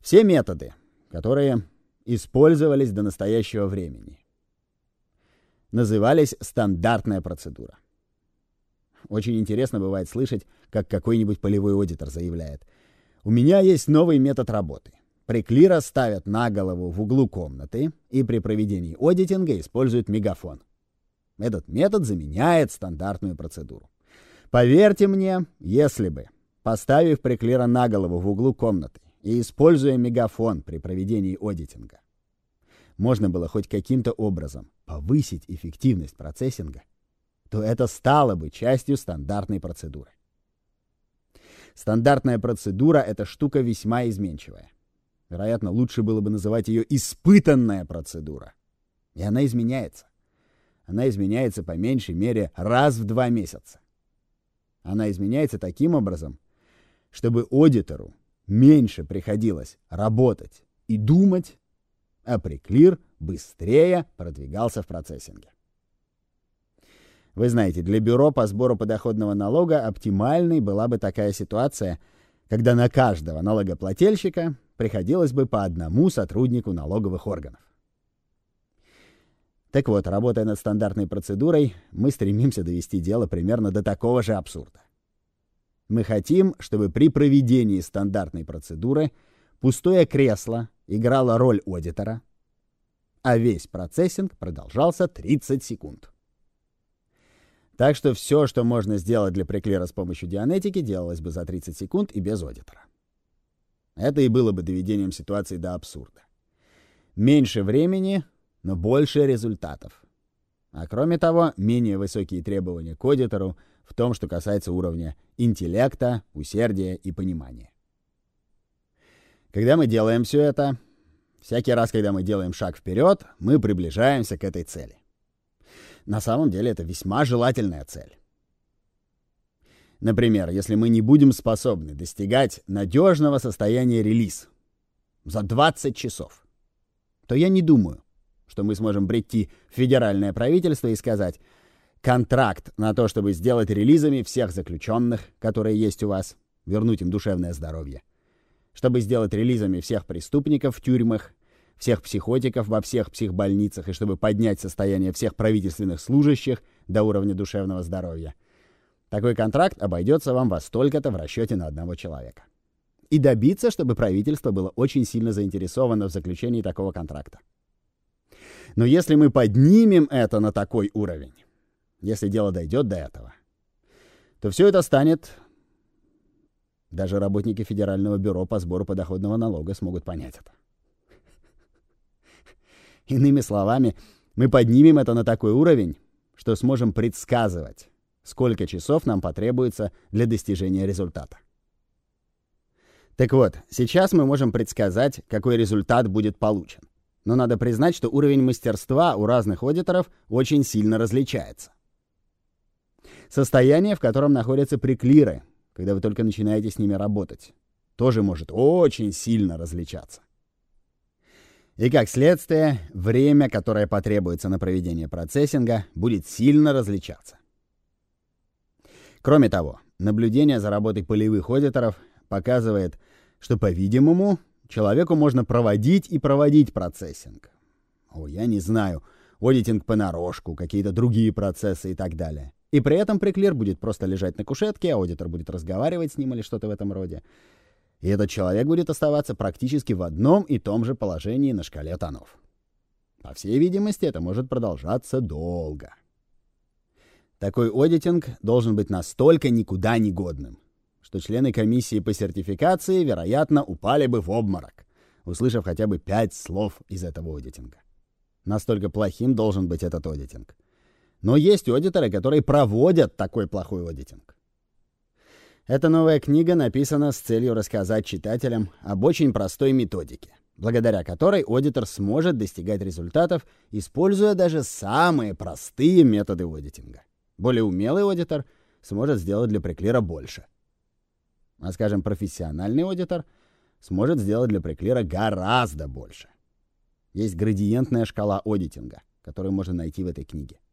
Все методы, которые использовались до настоящего времени, назывались стандартная процедура. Очень интересно бывает слышать, как какой-нибудь полевой аудитор заявляет: «У меня есть новый метод работы. Преклира ставят на голову в углу комнаты и при проведении аудитинга используют мегафон. Этот метод заменяет стандартную процедуру. Поверьте мне, если бы, поставив преклира на голову в углу комнаты и используя мегафон при проведении аудитинга, можно было хоть каким-то образом повысить эффективность процессинга, то это стало бы частью стандартной процедуры. Стандартная процедура — это штука весьма изменчивая. Вероятно, лучше было бы называть ее испытанная процедура. И она изменяется. Она изменяется по меньшей мере раз в 2 месяца. Она изменяется таким образом, чтобы аудитору меньше приходилось работать и думать, а преклир быстрее продвигался в процессинге. Вы знаете, для бюро по сбору подоходного налога оптимальной была бы такая ситуация, когда на каждого налогоплательщика приходилось бы по одному сотруднику налоговых органов. Так вот, работая над стандартной процедурой, мы стремимся довести дело примерно до такого же абсурда. Мы хотим, чтобы при проведении стандартной процедуры пустое кресло играло роль аудитора, а весь процессинг продолжался 30 секунд. Так что все, что можно сделать для преклира с помощью дианетики, делалось бы за 30 секунд и без аудитора. Это и было бы доведением ситуации до абсурда. Меньше времени, но больше результатов. А кроме того, менее высокие требования к аудитору в том, что касается уровня интеллекта, усердия и понимания. Когда мы делаем все это, всякий раз, когда мы делаем шаг вперед, мы приближаемся к этой цели. На самом деле это весьма желательная цель. Например, если мы не будем способны достигать надежного состояния релиз за 20 часов, то я не думаю, что мы сможем прийти в федеральное правительство и сказать: контракт на то, чтобы сделать релизами всех заключенных, которые есть у вас, вернуть им душевное здоровье, чтобы сделать релизами всех преступников в тюрьмах, всех психотиков во всех психбольницах и чтобы поднять состояние всех правительственных служащих до уровня душевного здоровья. Такой контракт обойдется вам во столько-то в расчете на одного человека. И добиться, чтобы правительство было очень сильно заинтересовано в заключении такого контракта. Но если мы поднимем это на такой уровень, если дело дойдет до этого, то все это станет... Даже работники Федерального бюро по сбору подоходного налога смогут понять это. Иными словами, мы поднимем это на такой уровень, что сможем предсказывать, сколько часов нам потребуется для достижения результата. Так вот, сейчас мы можем предсказать, какой результат будет получен. Но надо признать, что уровень мастерства у разных аудиторов очень сильно различается. Состояние, в котором находятся преклиры, когда вы только начинаете с ними работать, тоже может очень сильно различаться. И как следствие, время, которое потребуется на проведение процессинга, будет сильно различаться. Кроме того, наблюдение за работой полевых аудиторов показывает, что, по-видимому, человеку можно проводить и проводить процессинг. Я не знаю, аудитинг понарошку, какие-то другие процессы и так далее. И при этом преклир будет просто лежать на кушетке, аудитор будет разговаривать с ним или что-то в этом роде. И этот человек будет оставаться практически в одном и том же положении на шкале тонов. По всей видимости, это может продолжаться долго. Такой аудитинг должен быть настолько никуда не годным, что члены комиссии по сертификации, вероятно, упали бы в обморок, услышав хотя бы 5 слов из этого аудитинга. Настолько плохим должен быть этот аудитинг. Но есть аудиторы, которые проводят такой плохой аудитинг. Эта новая книга написана с целью рассказать читателям об очень простой методике, благодаря которой аудитор сможет достигать результатов, используя даже самые простые методы аудитинга. Более умелый аудитор сможет сделать для преклира больше. А, скажем, профессиональный аудитор сможет сделать для преклира гораздо больше. Есть градиентная шкала аудитинга, которую можно найти в этой книге.